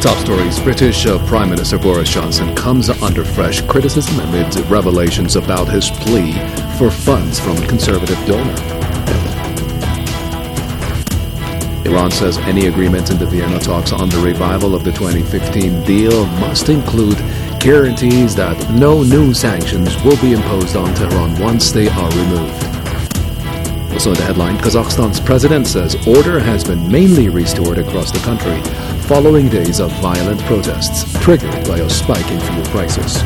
Top stories. British Prime Minister Boris Johnson comes under fresh criticism amid revelations about his plea for funds from a conservative donor. Iran says any agreement in the Vienna talks on the revival of the 2015 deal must include guarantees that no new sanctions will be imposed on Tehran once they are removed. Also in the headline, Kazakhstan's president says order has been mainly restored across the country following days of violent protests triggered by a spike in fuel prices.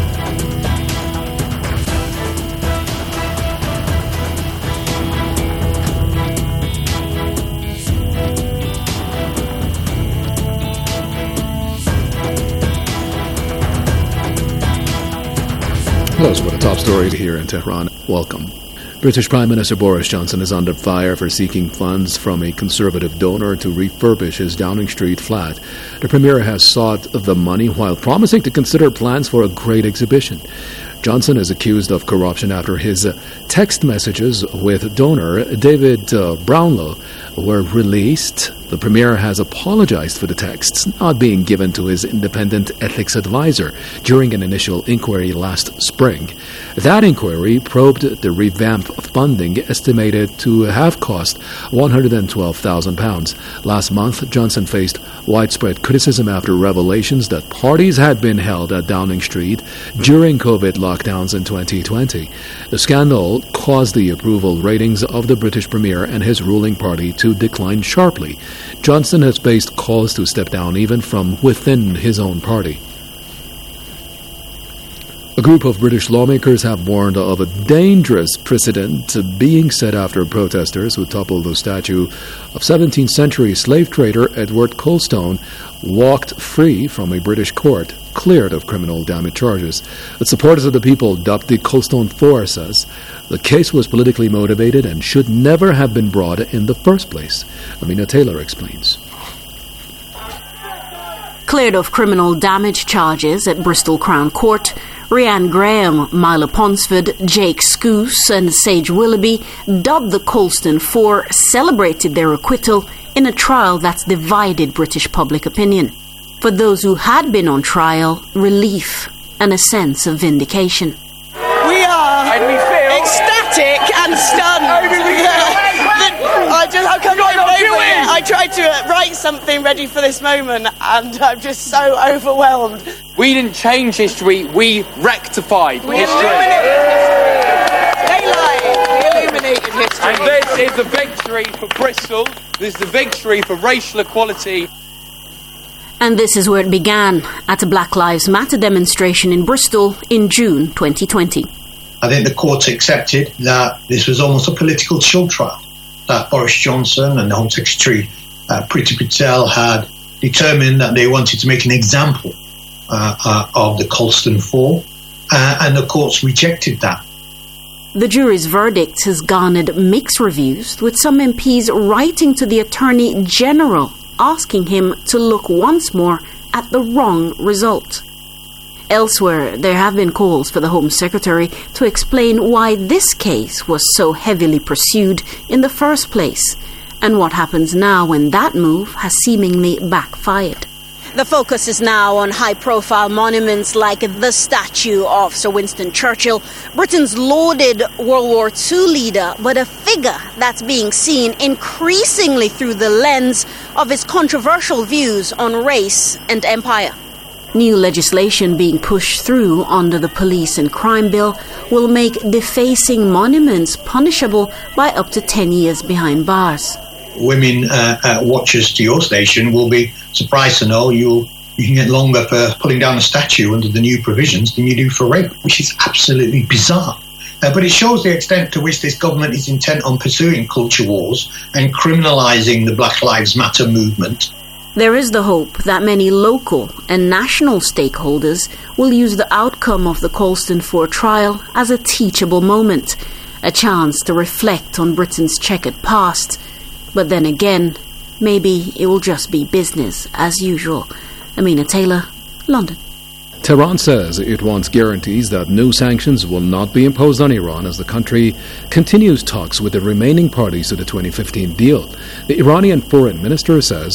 Those were the top stories here in Tehran. Welcome. British Prime Minister Boris Johnson is under fire for seeking funds from a conservative donor to refurbish his Downing Street flat. The Premier has sought the money while promising to consider plans for a great exhibition. Johnson is accused of corruption after his text messages with donor David Brownlow were released. The Premier has apologized for the texts not being given to his independent ethics advisor during an initial inquiry last spring. That inquiry probed the revamp funding estimated to have cost £112,000. Last month, Johnson faced widespread criticism after revelations that parties had been held at Downing Street during COVID lockdowns in 2020. The scandal caused the approval ratings of the British Premier and his ruling party to decline sharply. Johnson has faced calls to step down even from within his own party. A group of British lawmakers have warned of a dangerous precedent being set after protesters who toppled the statue of 17th century slave trader Edward Colston walked free from a British court, cleared of criminal damage charges. The supporters of the people, dubbed the Colston Four, says the case was politically motivated and should never have been brought in the first place. Amina Taylor explains. Cleared of criminal damage charges at Bristol Crown Court, Rhiann Graham, Mila Ponsford, Jake Scoose and Sage Willoughby, dubbed the Colston Four, celebrated their acquittal in a trial that's divided British public opinion. For those who had been on trial, relief and a sense of vindication. We are ecstatic and stunned. I can't get over it. I tried to write something ready for this moment and I'm just so overwhelmed. We didn't change history, we rectified history. We illuminated history. And this is a victory for Bristol, this is a victory for racial equality. And this is where it began, at a Black Lives Matter demonstration in Bristol in June 2020. I think the courts accepted that this was almost a political show trial, that Boris Johnson and the Home Secretary Priti Patel had determined that they wanted to make an example of the Colston Four, and the courts rejected that. The jury's verdict has garnered mixed reviews, with some MPs writing to the Attorney General asking him to look once more at the wrong result. Elsewhere, there have been calls for the Home Secretary to explain why this case was so heavily pursued in the first place, and what happens now when that move has seemingly backfired. The focus is now on high-profile monuments like the statue of Sir Winston Churchill, Britain's lauded World War II leader, but a figure that's being seen increasingly through the lens of his controversial views on race and empire. New legislation being pushed through under the Police and Crime Bill will make defacing monuments punishable by up to 10 years behind bars. Women watchers to your station will be surprised to know you can get longer for pulling down a statue under the new provisions than you do for rape, which is absolutely bizarre. But it shows the extent to which this government is intent on pursuing culture wars and criminalising the Black Lives Matter movement. There is the hope that many local and national stakeholders will use the outcome of the Colston Four trial as a teachable moment, a chance to reflect on Britain's checkered past. But then again, maybe it will just be business as usual. Amina Taylor, London. Tehran says it wants guarantees that new sanctions will not be imposed on Iran as the country continues talks with the remaining parties to the 2015 deal. The Iranian foreign minister says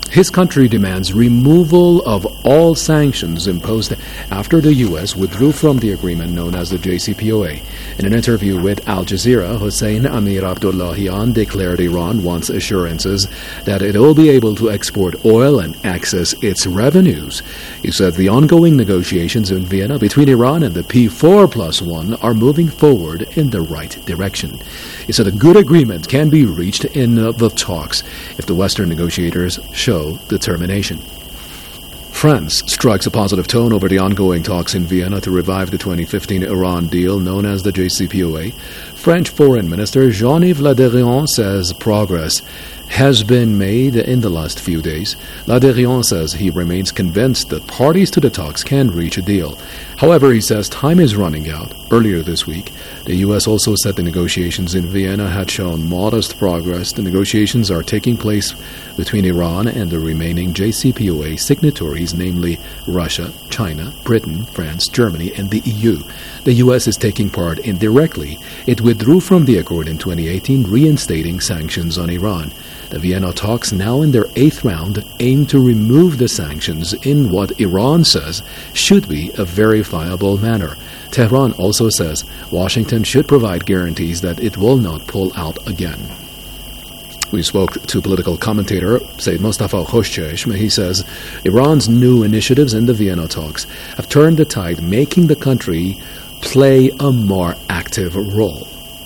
His country demands removal of all sanctions imposed after the U.S. withdrew from the agreement known as the JCPOA. In an interview with Al Jazeera, Hossein Amir Abdullahian declared Iran wants assurances that it will be able to export oil and access its revenues. He said the ongoing negotiations in Vienna between Iran and the P4+1 are moving forward in the right direction. He said a good agreement can be reached in the talks if the Western negotiators show determination. France strikes a positive tone over the ongoing talks in Vienna to revive the 2015 Iran deal known as the JCPOA. French Foreign Minister Jean-Yves Le Drian says progress has been made in the last few days. Le Drian says he remains convinced that parties to the talks can reach a deal. However, he says time is running out. Earlier this week, the U.S. also said the negotiations in Vienna had shown modest progress. The negotiations are taking place between Iran and the remaining JCPOA signatories, namely Russia, China, Britain, France, Germany, and the EU. The U.S. is taking part indirectly. It withdrew from the accord in 2018, reinstating sanctions on Iran. The Vienna talks, now in their 8th round, aim to remove the sanctions in what Iran says should be a verifiable manner. Tehran also says Washington should provide guarantees that it will not pull out again. We spoke to political commentator Said Mustafa Khoshcheshm. He says Iran's new initiatives in the Vienna talks have turned the tide, making the country play a more active role.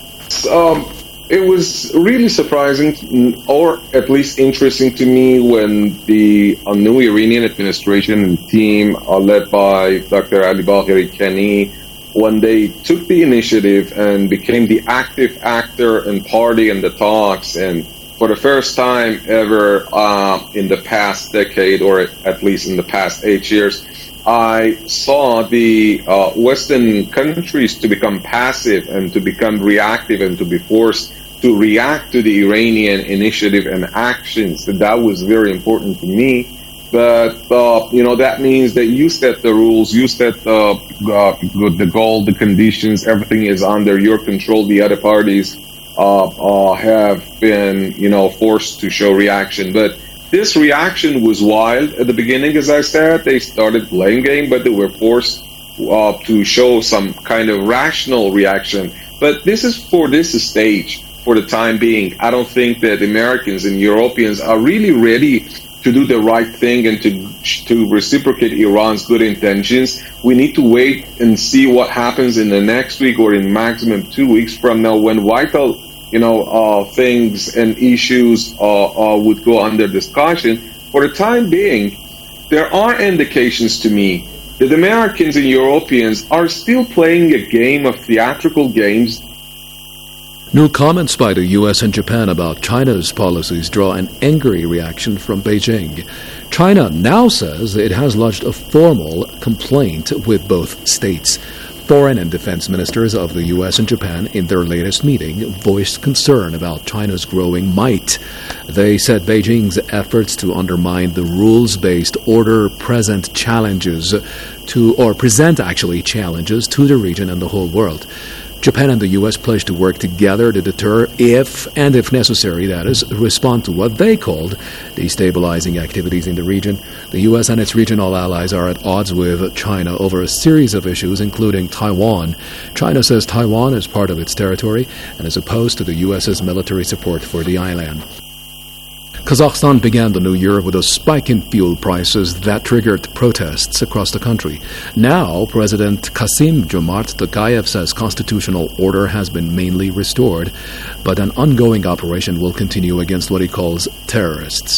It was really surprising, or at least interesting to me, when the new Iranian administration and team led by Dr. Ali Bagheri Kani, when they took the initiative and became the active actor and party in the talks, and for the first time ever in the past decade, or at least in the past 8 years, I saw the Western countries to become passive and to become reactive and to be forced to react to the Iranian initiative and actions. That was very important to me. But, that means that you set the rules, you set the goal, the conditions, everything is under your control. The other parties have been, forced to show reaction. But this reaction was wild at the beginning, as I said. They started playing game, but they were forced to show some kind of rational reaction. But this is for this stage, for the time being. I don't think that Americans and Europeans are really ready to do the right thing and to reciprocate Iran's good intentions. We need to wait and see what happens in the next week or in maximum 2 weeks from now, when vital things and issues would go under discussion. For the time being, there are indications to me that Americans and Europeans are still playing a game of theatrical games. New comments by the U.S. and Japan about China's policies draw an angry reaction from Beijing. China now says it has lodged a formal complaint with both states. Foreign and defense ministers of the U.S. and Japan, in their latest meeting, voiced concern about China's growing might. They said Beijing's efforts to undermine the rules-based order present challenges to the region and the whole world. Japan and the U.S. pledged to work together to deter, if necessary, respond to what they called destabilizing activities in the region. The U.S. and its regional allies are at odds with China over a series of issues, including Taiwan. China says Taiwan is part of its territory and is opposed to the U.S.'s military support for the island. Kazakhstan began the new year with a spike in fuel prices that triggered protests across the country. Now, President Kassym-Jomart Tokayev says constitutional order has been mainly restored, but an ongoing operation will continue against what he calls terrorists.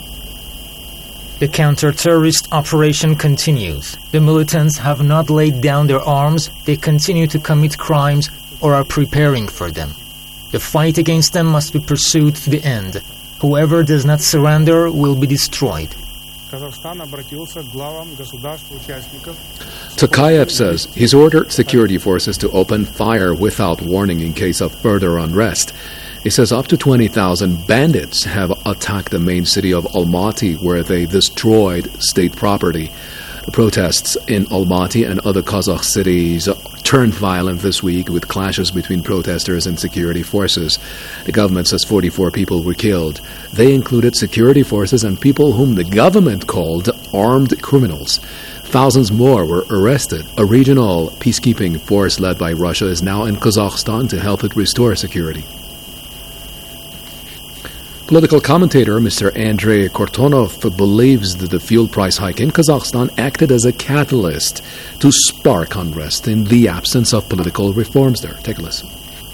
The counter-terrorist operation continues. The militants have not laid down their arms, they continue to commit crimes or are preparing for them. The fight against them must be pursued to the end. Whoever does not surrender will be destroyed. Tokayev says he's ordered security forces to open fire without warning in case of further unrest. He says up to 20,000 bandits have attacked the main city of Almaty, where they destroyed state property. The protests in Almaty and other Kazakh cities turned violent this week with clashes between protesters and security forces. The government says 44 people were killed. They included security forces and people whom the government called armed criminals. Thousands more were arrested. A regional peacekeeping force led by Russia is now in Kazakhstan to help it restore security. Political commentator Mr. Andrei Kortonov believes that the fuel price hike in Kazakhstan acted as a catalyst to spark unrest in the absence of political reforms there. Take a listen.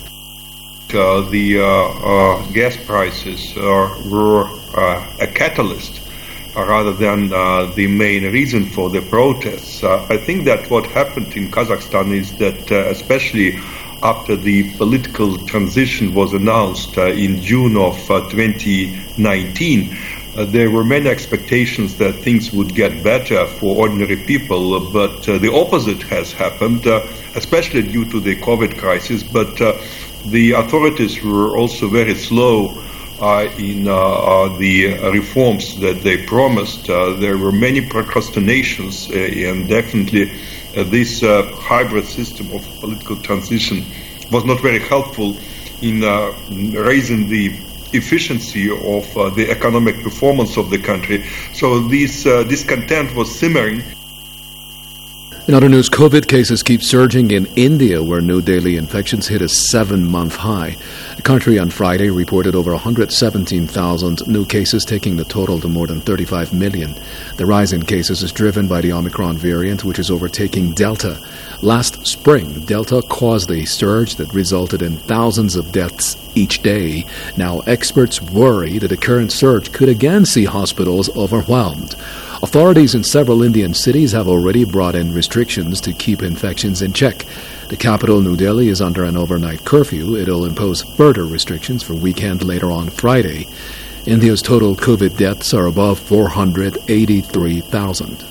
The gas prices were a catalyst rather than the main reason for the protests. I think that what happened in Kazakhstan is that especially after the political transition was announced in June of 2019, there were many expectations that things would get better for ordinary people, but the opposite has happened, especially due to the COVID crisis. But the authorities were also very slow in the reforms that they promised. There were many procrastinations, and definitely this hybrid system of political transition was not very helpful in raising the efficiency of the economic performance of the country. So this discontent was simmering. In other news, COVID cases keep surging in India, where new daily infections hit a 7-month high. The country on Friday reported over 117,000 new cases, taking the total to more than 35 million. The rise in cases is driven by the Omicron variant, which is overtaking Delta. Last spring, Delta caused a surge that resulted in thousands of deaths each day. Now, experts worry that the current surge could again see hospitals overwhelmed. Authorities in several Indian cities have already brought in restrictions to keep infections in check. The capital, New Delhi, is under an overnight curfew. It'll impose further restrictions for weekend later on Friday. India's total COVID deaths are above 483,000.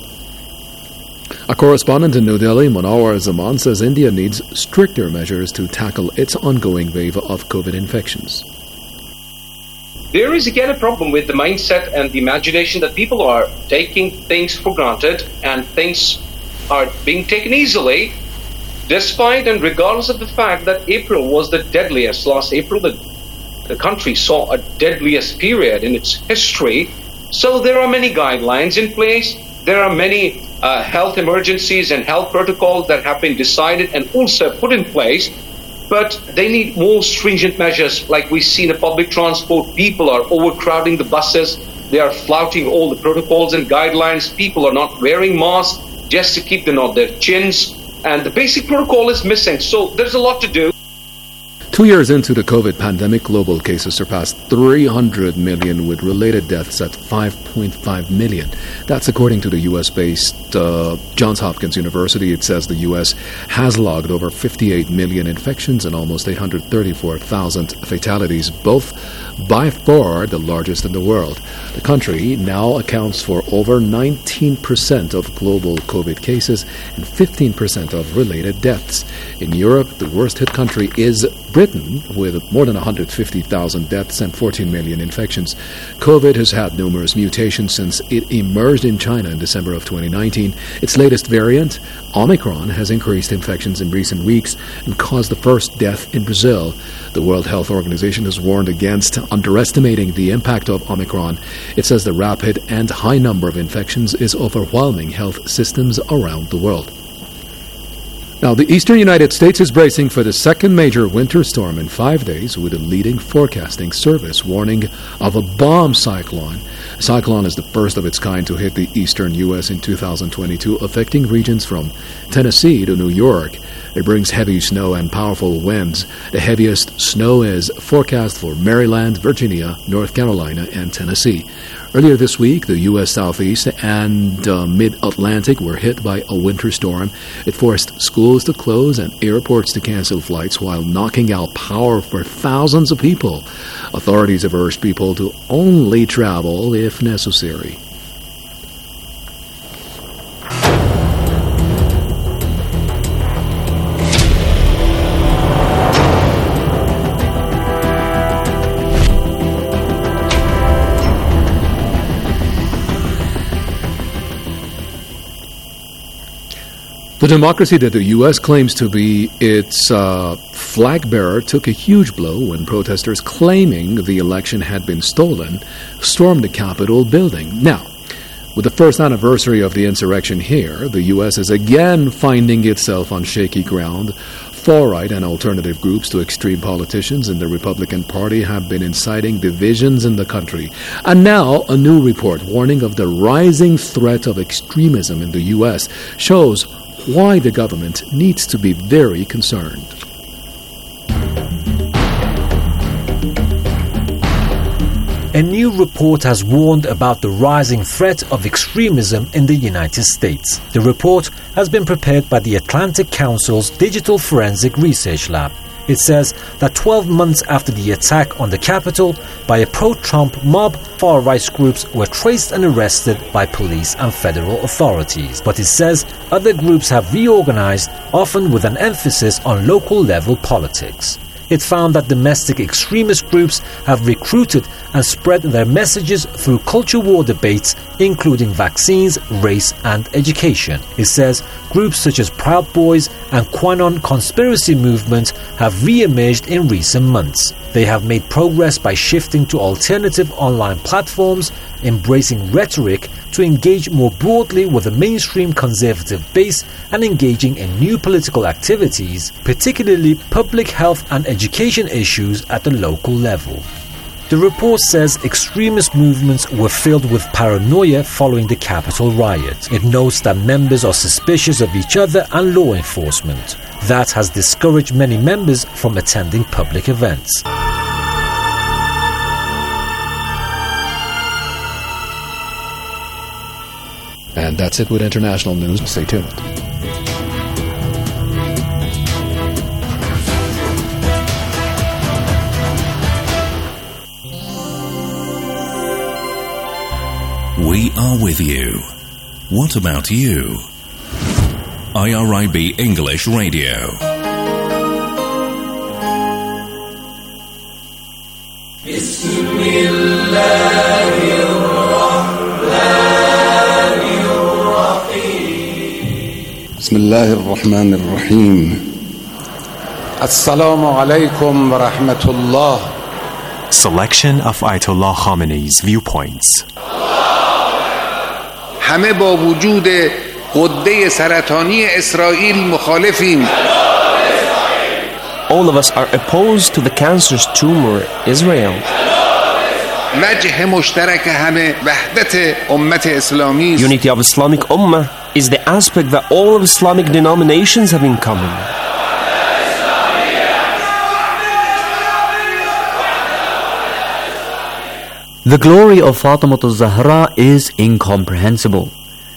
A correspondent in New Delhi, Munawar Zaman, says India needs stricter measures to tackle its ongoing wave of COVID infections. There is again a problem with the mindset and the imagination that people are taking things for granted and things are being taken easily, despite and regardless of the fact that April was the deadliest. Last April, the country saw a deadliest period in its history. So there are many guidelines in place. There are many health emergencies and health protocols that have been decided and also put in place. But they need more stringent measures. Like we see in the public transport, people are overcrowding the buses. They are flouting all the protocols and guidelines. People are not wearing masks just to keep them on their chins. And the basic protocol is missing. So there's a lot to do. 2 years into the COVID pandemic, global cases surpassed 300 million, with related deaths at 5.5 million. That's according to the U.S.-based Johns Hopkins University. It says the U.S. has logged over 58 million infections and almost 834,000 fatalities, both by far the largest in the world. The country now accounts for over 19% of global COVID cases and 15% of related deaths. In Europe, the worst-hit country is Britain, with more than 150,000 deaths and 14 million infections. COVID has had numerous mutations since it emerged in China in December of 2019. Its latest variant, Omicron, has increased infections in recent weeks and caused the first death in Brazil. The World Health Organization has warned against underestimating the impact of Omicron. It says the rapid and high number of infections is overwhelming health systems around the world. Now, the eastern United States is bracing for the second major winter storm in 5 days, with a leading forecasting service warning of a bomb cyclone. The cyclone is the first of its kind to hit the eastern U.S. in 2022, affecting regions from Tennessee to New York. It brings heavy snow and powerful winds. The heaviest snow is forecast for Maryland, Virginia, North Carolina, and Tennessee. Earlier this week, the U.S. Southeast and Mid-Atlantic were hit by a winter storm. It forced schools to close and airports to cancel flights while knocking out power for thousands of people. Authorities have urged people to only travel if necessary. The democracy that the U.S. claims to be its flag bearer took a huge blow when protesters claiming the election had been stolen stormed the Capitol building. Now, with the first anniversary of the insurrection here, the U.S. is again finding itself on shaky ground. Far-right and alternative groups to extreme politicians in the Republican Party have been inciting divisions in the country. And now, a new report warning of the rising threat of extremism in the U.S. shows why the government needs to be very concerned. A new report has warned about the rising threat of extremism in the United States. The report has been prepared by the Atlantic Council's Digital Forensic Research Lab. It says that 12 months after the attack on the Capitol by a pro-Trump mob, far-right groups were traced and arrested by police and federal authorities. But it says other groups have reorganized, often with an emphasis on local-level politics. It found that domestic extremist groups have recruited and spread their messages through culture war debates, including vaccines, race, and education. It says groups such as Proud Boys and QAnon conspiracy movement have re-emerged in recent months. They have made progress by shifting to alternative online platforms, embracing rhetoric to engage more broadly with the mainstream conservative base, and engaging in new political activities, particularly public health and education issues at the local level. The report says extremist movements were filled with paranoia following the Capitol riot. It notes that members are suspicious of each other and law enforcement. That has discouraged many members from attending public events. And that's it with international news. Stay tuned. We are with you. What about you? IRIB English Radio. بسم الله الرحمن الرحيم السلام عليكم ورحمة الله. Selection of Ayatollah Khamenei's viewpoints. همه با وجود غده سرطانی اسرائیل مخالفیم. All of us are opposed to the cancerous tumor Israel. وجه مشترک همه وحدت امت اسلامی. Unity of Islamic Ummah is the aspect that all of Islamic denominations have in common. The glory of Fatima al-Zahra is incomprehensible.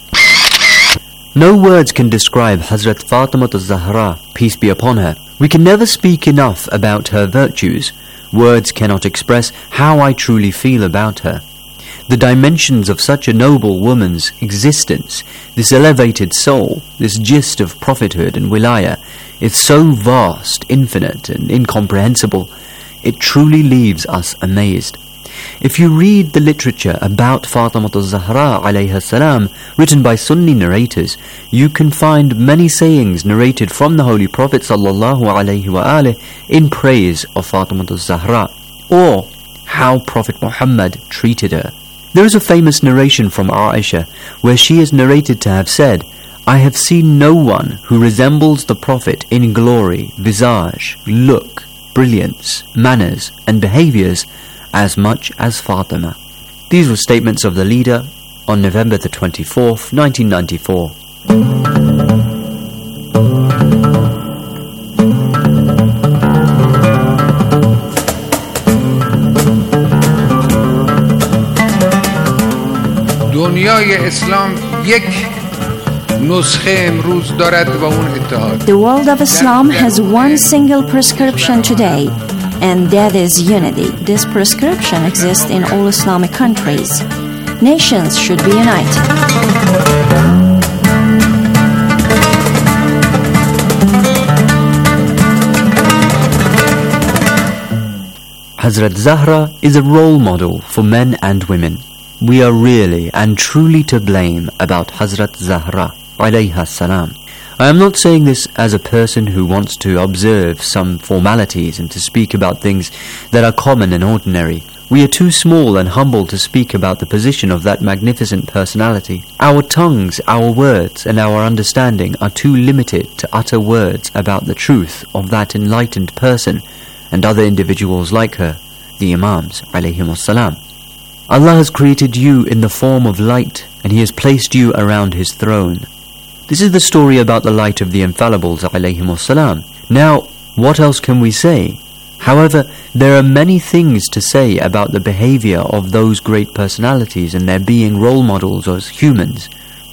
No words can describe Hazrat Fatima al-Zahra, peace be upon her. We can never speak enough about her virtues. Words cannot express how I truly feel about her. The dimensions of such a noble woman's existence, this elevated soul, this gist of prophethood and wilayah, is so vast, infinite and incomprehensible, it truly leaves us amazed. If you read the literature about Fatima al-Zahra alayha salam, written by Sunni narrators, you can find many sayings narrated from the Holy Prophet sallallahu alayhi wa alih in praise of Fatima al-Zahra, or how Prophet Muhammad treated her. There is a famous narration from Aisha where she is narrated to have said, I have seen no one who resembles the Prophet in glory, visage, look, brilliance, manners and behaviors as much as Fatima. These were statements of the leader on November the 24th, 1994. دنیای اسلام یک نسخه امروز دارد و اون اتحاد. The world of Islam has one single prescription today, and that is unity. This prescription exists in all Islamic countries. Nations should be united. Hazrat Zahra is a role model for men and women. We are really and truly to blame about Hazrat Zahra alayha salam. I am not saying this as a person who wants to observe some formalities and to speak about things that are common and ordinary. We are too small and humble to speak about the position of that magnificent personality. Our tongues, our words, and our understanding are too limited to utter words about the truth of that enlightened person and other individuals like her, the Imams, alayhimus salam. Allah has created you in the form of light, and He has placed you around His throne. This is the story about the light of the infallibles, alayhimus salam. Now, what else can we say? However, there are many things to say about the behavior of those great personalities and their being role models as humans.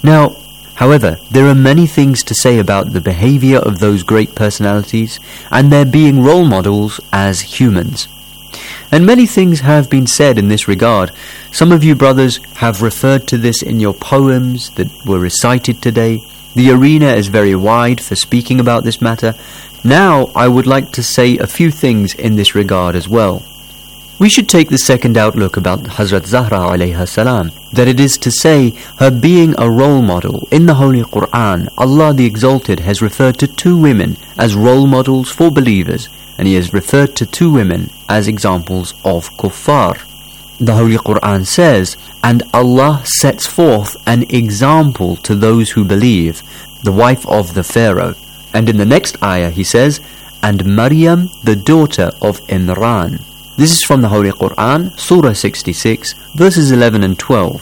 However, there are many things to say about the behavior of those great personalities and their being role models as humans. And many things have been said in this regard. Some of you brothers have referred to this in your poems that were recited today. The arena is very wide for speaking about this matter. Now, I would like to say a few things in this regard as well. We should take the second outlook about Hazrat Zahra alayha salam, that it is to say, her being a role model. In the Holy Quran, Allah the Exalted has referred to 2 women as role models for believers, and He has referred to 2 women as examples of kuffar. The Holy Quran says, "And Allah sets forth an example to those who believe, the wife of the Pharaoh." And in the next ayah He says, "And Maryam, the daughter of Imran." This is from the Holy Quran, Surah 66, verses 11 and 12.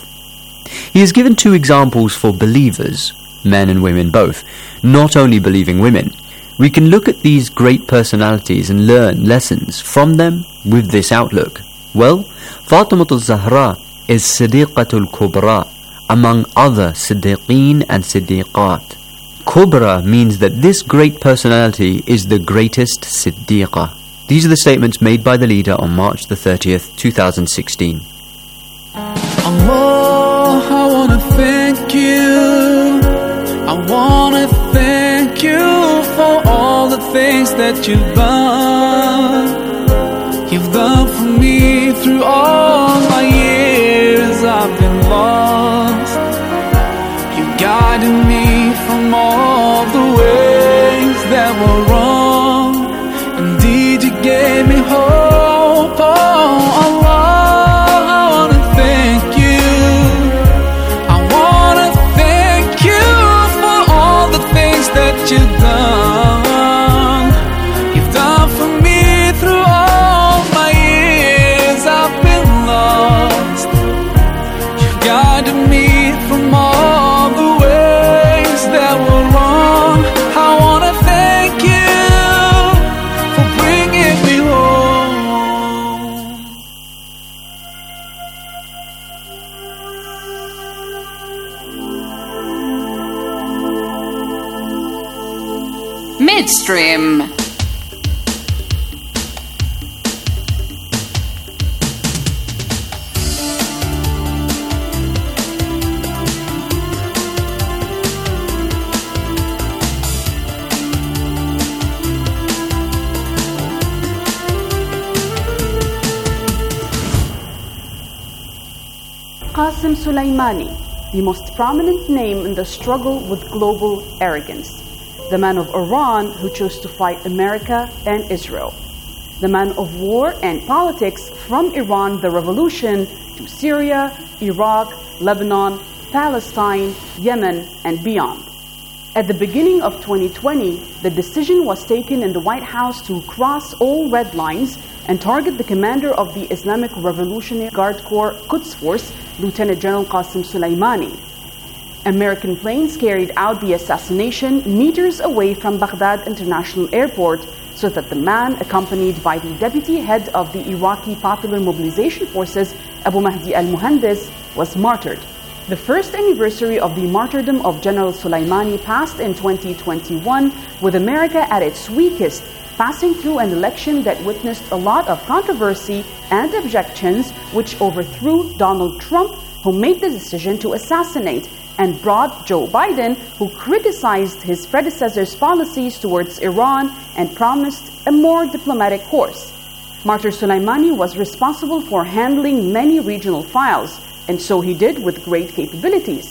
He has given 2 examples for believers, men and women both, not only believing women. We can look at these great personalities and learn lessons from them with this outlook. Well, Fatimatul Zahra is Siddiqatul Kubra, among other Siddiqeen and Siddiqat. Kubra means that this great personality is the greatest Siddiqa. These are the statements made by the leader on March the 30th, 2016. Allah, I wanna thank you. I wanna thank you for all the things that you've done. You've done for me through all my years I've been lost. You guided me from all the ways that were wrong. Indeed, you gave me hope. Oh, Allah, I wanna thank you. I wanna thank you for all the things that you've done. You've done for me through all my years I've been lost. You guided me from all the ways that were wrong. I wanna thank you for bringing me home. Midstream. Qasim Soleimani, the most prominent name in the struggle with global arrogance. The man of Iran who chose to fight America and Israel. The man of war and politics from Iran, the revolution, to Syria, Iraq, Lebanon, Palestine, Yemen, and beyond. At the beginning of 2020, the decision was taken in the White House to cross all red lines and target the commander of the Islamic Revolutionary Guard Corps Quds Force, Lieutenant General Qasim Soleimani. American planes carried out the assassination meters away from Baghdad International Airport so that the man, accompanied by the deputy head of the Iraqi Popular Mobilization Forces, Abu Mahdi al-Muhandis, was martyred. The first anniversary of the martyrdom of General Soleimani passed in 2021, with America at its weakest, passing through an election that witnessed a lot of controversy and objections, which overthrew Donald Trump, who made the decision to assassinate, and brought Joe Biden, who criticized his predecessor's policies towards Iran and promised a more diplomatic course. Martyr Soleimani was responsible for handling many regional files, and so he did with great capabilities.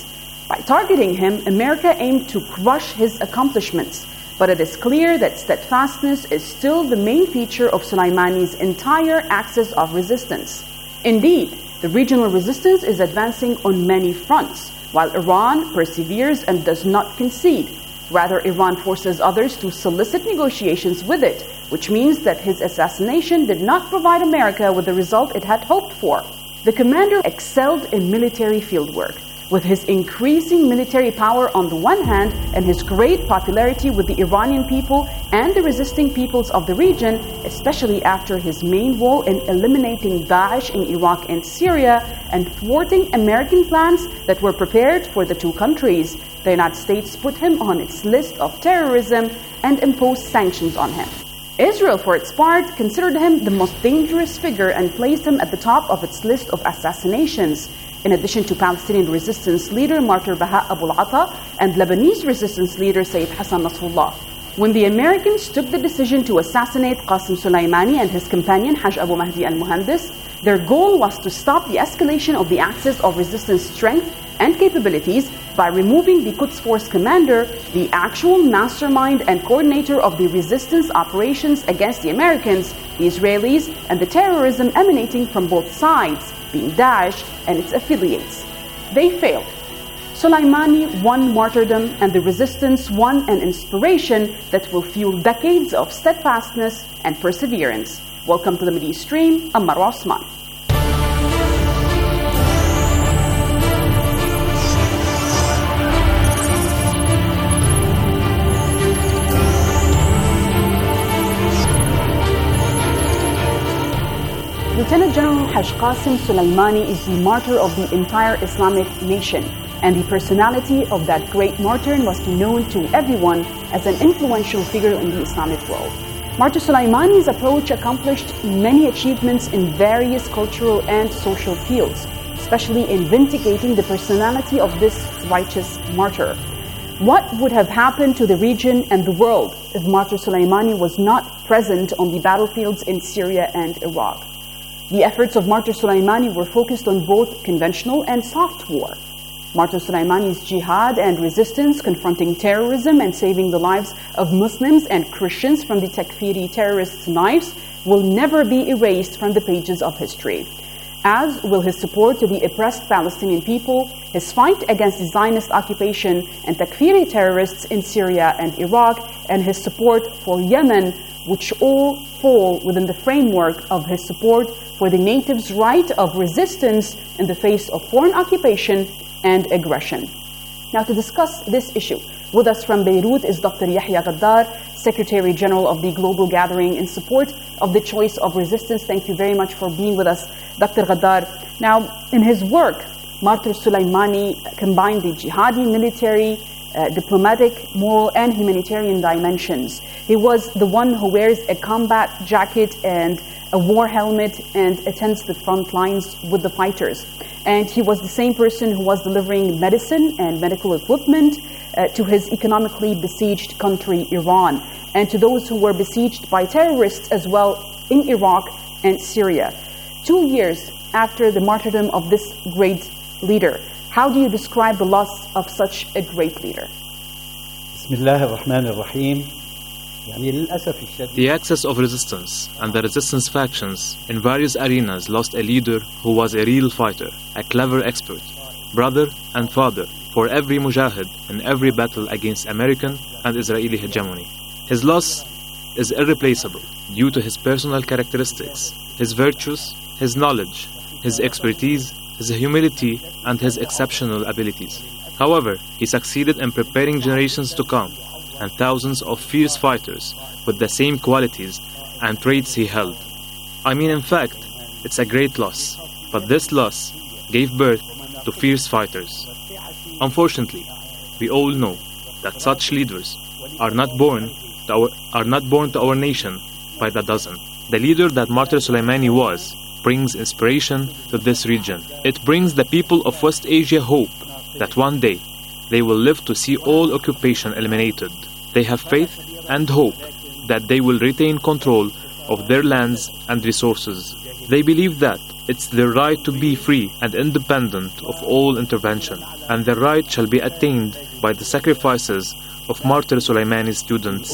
By targeting him, America aimed to crush his accomplishments, but it is clear that steadfastness is still the main feature of Soleimani's entire axis of resistance. Indeed, the regional resistance is advancing on many fronts, while Iran perseveres and does not concede. Rather, Iran forces others to solicit negotiations with it, which means that his assassination did not provide America with the result it had hoped for. The commander excelled in military fieldwork. With his increasing military power on the one hand and his great popularity with the Iranian people and the resisting peoples of the region, especially after his main role in eliminating Daesh in Iraq and Syria and thwarting American plans that were prepared for the two countries, the United States put him on its list of terrorism and imposed sanctions on him. Israel, for its part, considered him the most dangerous figure and placed him at the top of its list of assassinations, in addition to Palestinian resistance leader Martyr Baha Abu al-Ata and Lebanese resistance leader Sayyid Hassan Nasrullah. When the Americans took the decision to assassinate Qasem Soleimani and his companion Haj Abu Mahdi al-Muhandis, their goal was to stop the escalation of the axis of resistance strength and capabilities by removing the Quds Force commander, the actual mastermind and coordinator of the resistance operations against the Americans, the Israelis, and the terrorism emanating from both sides, being Daesh and its affiliates. They failed. Soleimani won martyrdom, and the resistance won an inspiration that will fuel decades of steadfastness and perseverance. Welcome to the Middle East Stream. I'm Marwa Osman. Lieutenant General Haj Qasem Soleimani is the martyr of the entire Islamic nation, and the personality of that great martyr must be known to everyone as an influential figure in the Islamic world. Martyr Soleimani's approach accomplished many achievements in various cultural and social fields, especially in vindicating the personality of this righteous martyr. What would have happened to the region and the world if Martyr Soleimani was not present on the battlefields in Syria and Iraq? The efforts of Martyr Soleimani were focused on both conventional and soft war. Martyr Soleimani's jihad and resistance confronting terrorism and saving the lives of Muslims and Christians from the Takfiri terrorists' knives will never be erased from the pages of history, as will his support to the oppressed Palestinian people, his fight against the Zionist occupation and Takfiri terrorists in Syria and Iraq, and his support for Yemen, which all fall within the framework of his support for the natives' right of resistance in the face of foreign occupation and aggression. Now, to discuss this issue, with us from Beirut is Dr. Yahya Ghaddar, Secretary General of the Global Gathering in support of the choice of resistance. Thank you very much for being with us, Dr. Ghaddar. Now, in his work, Martyr Soleimani combined the jihadi, military, diplomatic, moral, and humanitarian dimensions. He was the one who wears a combat jacket and a war helmet and attends the front lines with the fighters. And he was the same person who was delivering medicine and medical equipment to his economically besieged country, Iran, and to those who were besieged by terrorists as well in Iraq and Syria. 2 years after the martyrdom of this great leader, how do you describe the loss of such a great leader? The axis of resistance and the resistance factions in various arenas lost a leader who was a real fighter, a clever expert, brother and father for every mujahid in every battle against American and Israeli hegemony. His loss is irreplaceable due to his personal characteristics, his virtues, his knowledge, his expertise, his humility, and his exceptional abilities. However, he succeeded in preparing generations to come and thousands of fierce fighters with the same qualities and traits he held. I mean, in fact, it's a great loss, but this loss gave birth to fierce fighters. Unfortunately, we all know that such leaders are not born to our nation by the dozen. The leader that Martyr Soleimani was brings inspiration to this region. It brings the people of West Asia hope that one day they will live to see all occupation eliminated. They have faith and hope that they will retain control of their lands and resources. They believe that It's their right to be free and independent of all intervention, and their right shall be attained by the sacrifices of Martyr Soleimani's students.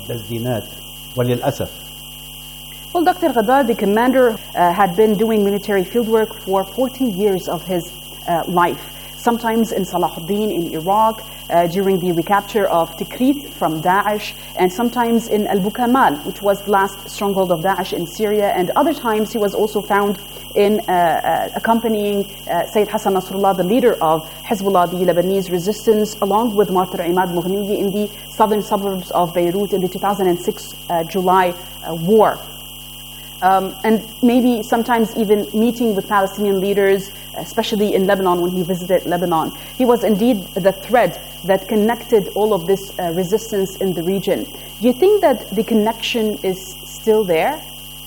Well, Dr. Ghadar, the commander, had been doing military fieldwork for 40 years of his life. Sometimes in Salahuddin in Iraq, during the recapture of Tikrit from Daesh, and sometimes in Al-Bukamal, which was the last stronghold of Daesh in Syria, and other times he was also found in accompanying Sayyid Hassan Nasrallah, the leader of Hezbollah, the Lebanese resistance, along with Martyr Imad Mughniyi in the southern suburbs of Beirut in the 2006 July war. And maybe sometimes even meeting with Palestinian leaders, especially in Lebanon when he visited Lebanon. He was indeed the thread that connected all of this resistance in the region. Do you think that the connection is still there?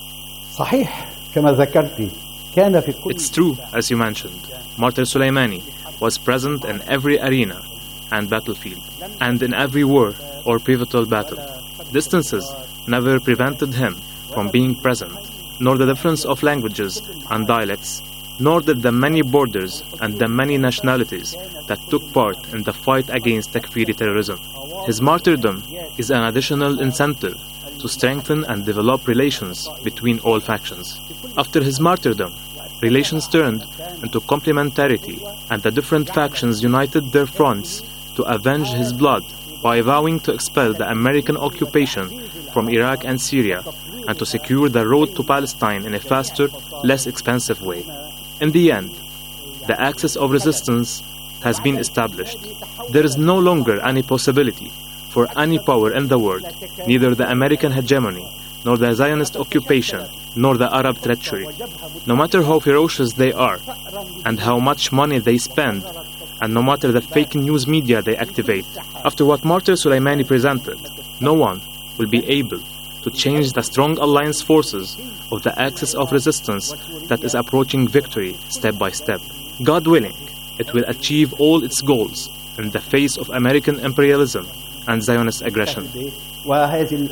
It's true, as you mentioned. Martyr Soleimani was present in every arena and battlefield, and in every war or pivotal battle. Distances never prevented him from being present, nor the difference of languages and dialects, nor did the many borders and the many nationalities that took part in the fight against Takfiri terrorism. His martyrdom is an additional incentive to strengthen and develop relations between all factions. After his martyrdom, relations turned into complementarity, and the different factions united their fronts to avenge his blood by vowing to expel the American occupation from Iraq and Syria, and to secure the road to Palestine in a faster, less expensive way. In the end, the axis of resistance has been established. There is no longer any possibility for any power in the world, neither the American hegemony, nor the Zionist occupation, nor the Arab treachery. No matter how ferocious they are, and how much money they spend, and no matter the fake news media they activate, after what Martyr Soleimani presented, no one will be able to change the strong alliance forces of the axis of resistance that is approaching victory step by step. God willing, it will achieve all its goals in the face of American imperialism and Zionist aggression. Well,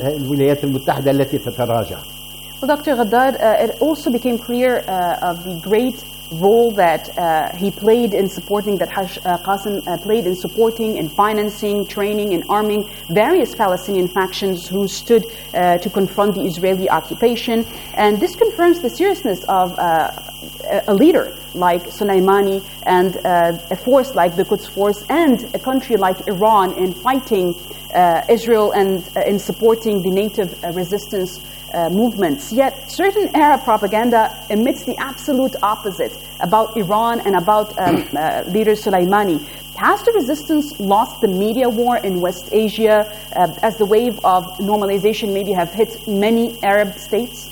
Dr. Ghadar, it also became clear of the great role that he played in supporting, that Haj Qasim played in supporting and financing, training and arming various Palestinian factions who stood to confront the Israeli occupation. And this confirms the seriousness of a leader like Soleimani and a force like the Quds Force and a country like Iran in fighting Israel and in supporting the native resistance movements. Yet certain Arab propaganda emits the absolute opposite about Iran and about leader Soleimani. Has the resistance lost the media war in West Asia as the wave of normalization maybe have hit many Arab states?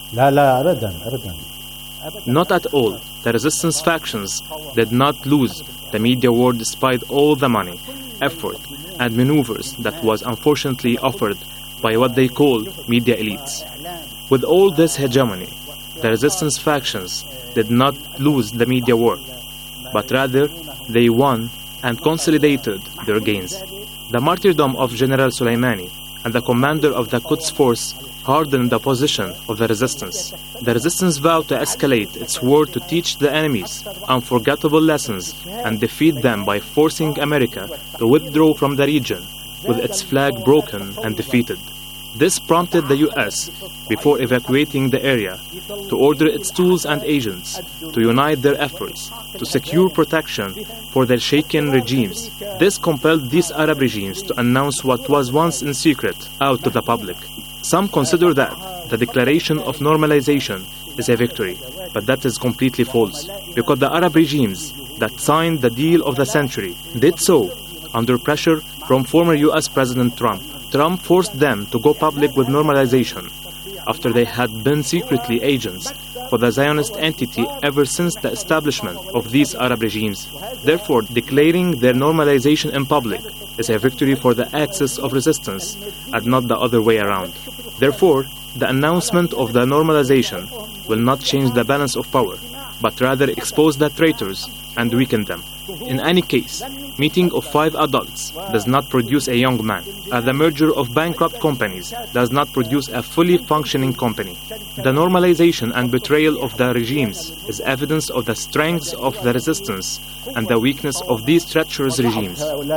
Not at all. The resistance factions did not lose the media war despite all the money, effort, and maneuvers that was unfortunately offered by what they call media elites. With all this hegemony, the resistance factions did not lose the media war, but rather they won and consolidated their gains. The martyrdom of General Soleimani and the commander of the Quds Force hardened the position of the resistance. The resistance vowed to escalate its war to teach the enemies unforgettable lessons and defeat them by forcing America to withdraw from the region with its flag broken and defeated. This prompted the US, before evacuating the area, to order its tools and agents to unite their efforts to secure protection for their shaken regimes. This compelled these Arab regimes to announce what was once in secret out to the public. Some consider that the declaration of normalization is a victory, but that is completely false, because the Arab regimes that signed the deal of the century did so under pressure from former US President Trump. Trump forced them to go public with normalization after they had been secretly agents for the Zionist entity ever since the establishment of these Arab regimes. Therefore, declaring their normalization in public is a victory for the axis of resistance and not the other way around. Therefore, the announcement of the normalization will not change the balance of power, but rather expose the traitors and weaken them. In any case, meeting of 5 adults does not produce a young man. as the merger of bankrupt companies does not produce a fully functioning company. The normalization and betrayal of the regimes is evidence of the strength of the resistance and the weakness of these treacherous regimes.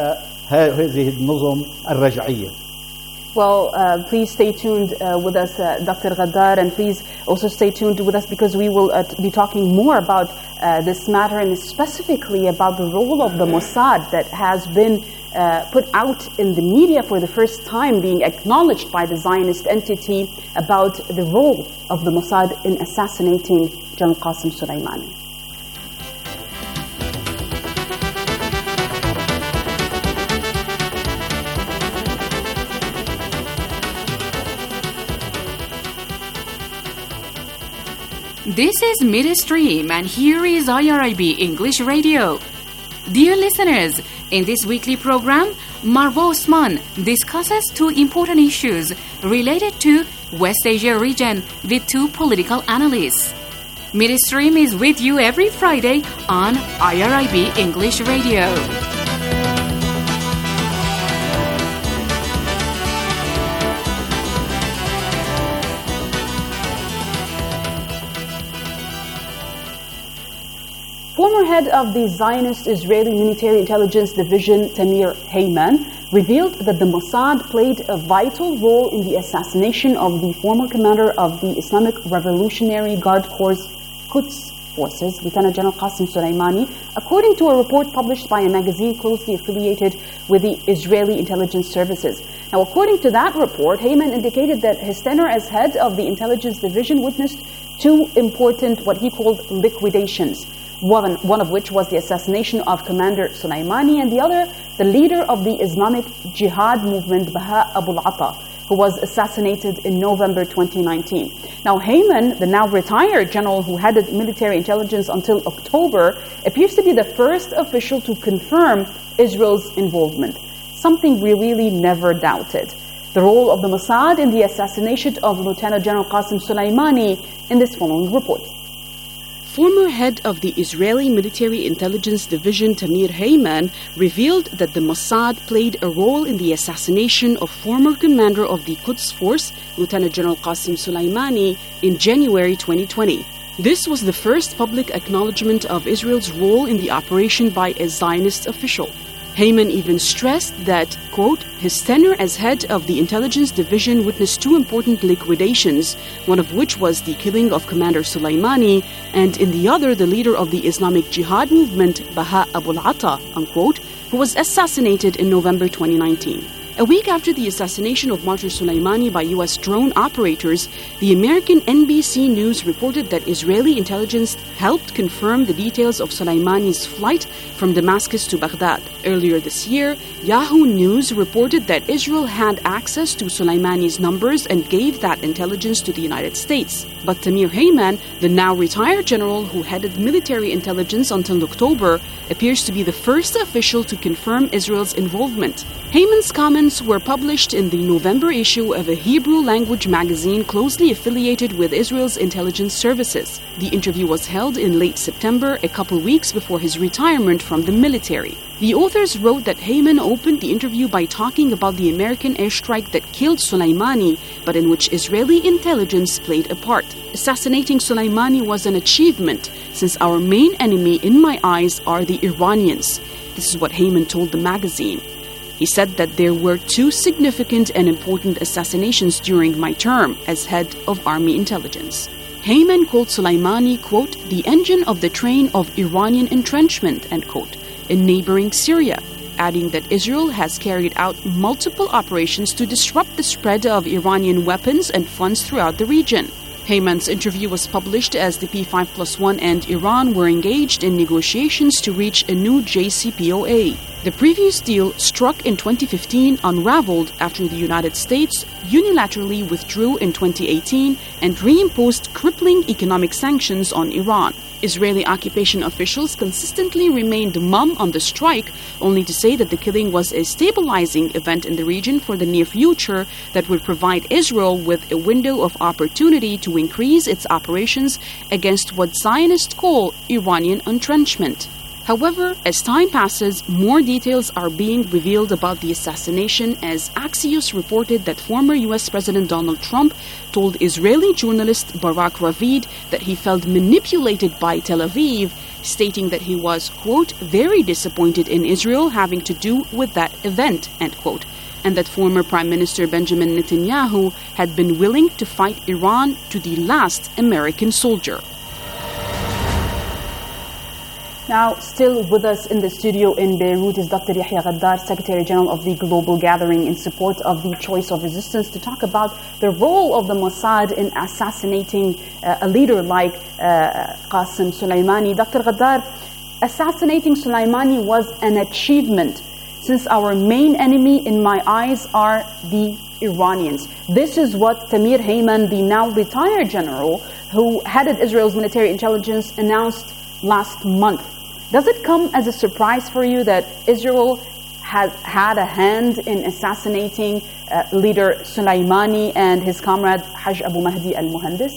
Well, please stay tuned with us, Dr. Ghaddar, and please also stay tuned with us because we will be talking more about this matter and specifically about the role of the Mossad that has been put out in the media for the first time, being acknowledged by the Zionist entity about the role of the Mossad in assassinating General Qasem Soleimani. This is Midstream, and here is IRIB English Radio. Dear listeners, in this weekly program, Marwa Osman discusses two important issues related to West Asia region with two political analysts. Midstream is with you every Friday on IRIB English Radio. Former head of the Zionist Israeli Military Intelligence Division, Tamir Heyman, revealed that the Mossad played a vital role in the assassination of the former commander of the Islamic Revolutionary Guard Corps' Quds forces, Lieutenant General Qasem Soleimani, according to a report published by a magazine closely affiliated with the Israeli intelligence services. Now, according to that report, Heyman indicated that his tenure as head of the intelligence division witnessed two important, what he called, liquidations. One of which was the assassination of Commander Soleimani, and the other, the leader of the Islamic Jihad movement, Baha Abu al-Ata, who was assassinated in November 2019. Now, Heyman, the now retired general who headed military intelligence until October, appears to be the first official to confirm Israel's involvement, something we really never doubted. The role of the Mossad in the assassination of Lieutenant General Qasem Soleimani in this following report. Former head of the Israeli Military Intelligence Division, Tamir Heyman, revealed that the Mossad played a role in the assassination of former commander of the Quds Force, Lieutenant General Qasem Soleimani, in January 2020. This was the first public acknowledgement of Israel's role in the operation by a Zionist official. Heyman even stressed that, quote, his tenure as head of the intelligence division witnessed two important liquidations, one of which was the killing of Commander Soleimani, and in the other, the leader of the Islamic Jihad movement, Baha Abu al-Ata, unquote, who was assassinated in November 2019. A week after the assassination of Martyr Soleimani by U.S. drone operators, the American NBC News reported that Israeli intelligence helped confirm the details of Soleimani's flight from Damascus to Baghdad. Earlier this year, Yahoo News reported that Israel had access to Soleimani's numbers and gave that intelligence to the United States. But Tamir Heyman, the now retired general who headed military intelligence until October, appears to be the first official to confirm Israel's involvement. Heyman's comments were published in the November issue of a Hebrew-language magazine closely affiliated with Israel's intelligence services. The interview was held in late September, a couple weeks before his retirement from the military. The authors wrote that Heyman opened the interview by talking about the American airstrike that killed Soleimani, but in which Israeli intelligence played a part. Assassinating Soleimani was an achievement, since our main enemy, in my eyes, are the Iranians. This is what Heyman told the magazine. He said that there were two significant and important assassinations during my term as head of army intelligence. Heyman called Soleimani, quote, the engine of the train of Iranian entrenchment, end quote, in neighboring Syria, adding that Israel has carried out multiple operations to disrupt the spread of Iranian weapons and funds throughout the region. Heyman's interview was published as the P5+1 and Iran were engaged in negotiations to reach a new JCPOA. The previous deal, struck in 2015, unraveled after the United States unilaterally withdrew in 2018 and reimposed crippling economic sanctions on Iran. Israeli occupation officials consistently remained mum on the strike, only to say that the killing was a stabilizing event in the region for the near future that would provide Israel with a window of opportunity to increase its operations against what Zionists call Iranian entrenchment. However, as time passes, more details are being revealed about the assassination, as Axios reported that former US President Donald Trump told Israeli journalist Barak Ravid that he felt manipulated by Tel Aviv, stating that he was, quote, very disappointed in Israel having to do with that event, end quote, and that former Prime Minister Benjamin Netanyahu had been willing to fight Iran to the last American soldier. Now, still with us in the studio in Beirut is Dr. Yahya Ghaddar, Secretary General of the Global Gathering in support of the choice of resistance, to talk about the role of the Mossad in assassinating a leader like Qasem Soleimani. Dr. Ghaddar, assassinating Soleimani was an achievement, since our main enemy, in my eyes, are the Iranians. This is what Tamir Heyman, the now retired general who headed Israel's military intelligence, announced last month. Does it come as a surprise for you that Israel has had a hand in assassinating leader Soleimani and his comrade Haj Abu Mahdi al-Muhandis?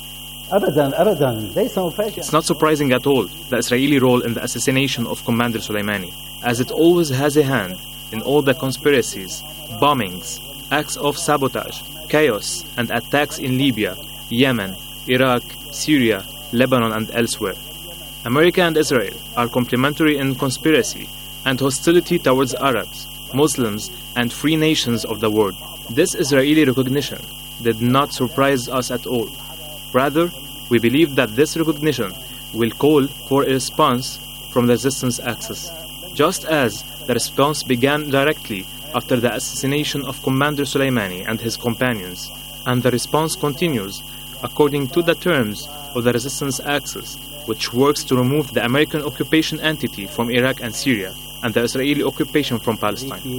It's not surprising at all, the Israeli role in the assassination of Commander Soleimani, as it always has a hand in all the conspiracies, bombings, acts of sabotage, chaos, and attacks in Libya, Yemen, Iraq, Syria, Lebanon, and elsewhere. America and Israel are complementary in conspiracy and hostility towards Arabs, Muslims, and free nations of the world. This Israeli recognition did not surprise us at all. Rather, we believe that this recognition will call for a response from the resistance axis. Just as the response began directly after the assassination of Commander Soleimani and his companions, and the response continues according to the terms of the resistance axis, which works to remove the American occupation entity from Iraq and Syria, and the Israeli occupation from Palestine.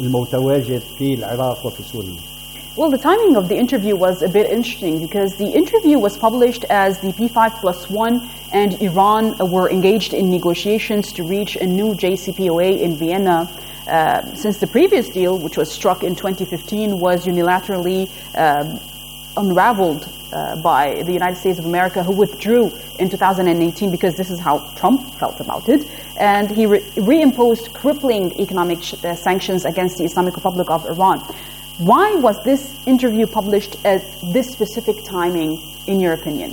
Well, the timing of the interview was a bit interesting, because the interview was published as the P5+1 and Iran were engaged in negotiations to reach a new JCPOA in Vienna, since the previous deal, which was struck in 2015, was unilaterally unraveled by the United States of America, who withdrew in 2018, because this is how Trump felt about it. And he reimposed crippling economic sanctions against the Islamic Republic of Iran. Why was this interview published at this specific timing, in your opinion?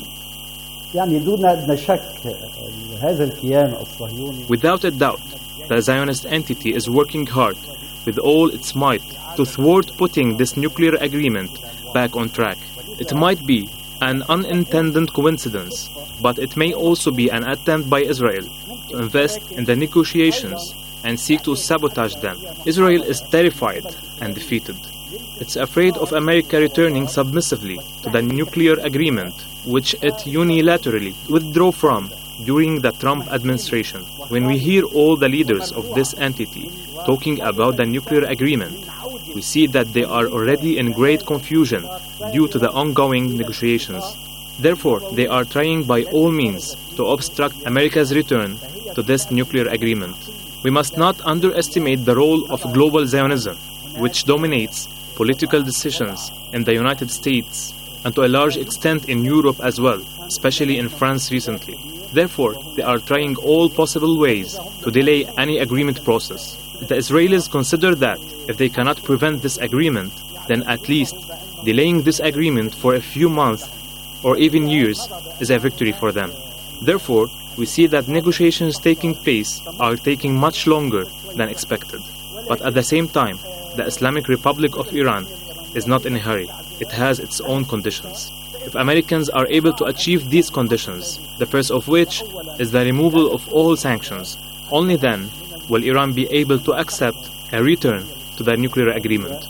Without a doubt, the Zionist entity is working hard with all its might to thwart putting this nuclear agreement back on track. It might be an unintended coincidence, but it may also be an attempt by Israel to invest in the negotiations and seek to sabotage them. Israel is terrified and defeated. It's afraid of America returning submissively to the nuclear agreement, which it unilaterally withdrew from during the Trump administration. When we hear all the leaders of this entity talking about the nuclear agreement, we see that they are already in great confusion due to the ongoing negotiations. Therefore, they are trying by all means to obstruct America's return to this nuclear agreement. We must not underestimate the role of global Zionism, which dominates political decisions in the United States and to a large extent in Europe as well, especially in France recently. Therefore, they are trying all possible ways to delay any agreement process. The Israelis consider that if they cannot prevent this agreement, then at least delaying this agreement for a few months or even years is a victory for them. Therefore, we see that negotiations taking place are taking much longer than expected. But at the same time, the Islamic Republic of Iran is not in a hurry. It has its own conditions. If Americans are able to achieve these conditions, the first of which is the removal of all sanctions, only then will Iran be able to accept a return to the nuclear agreement.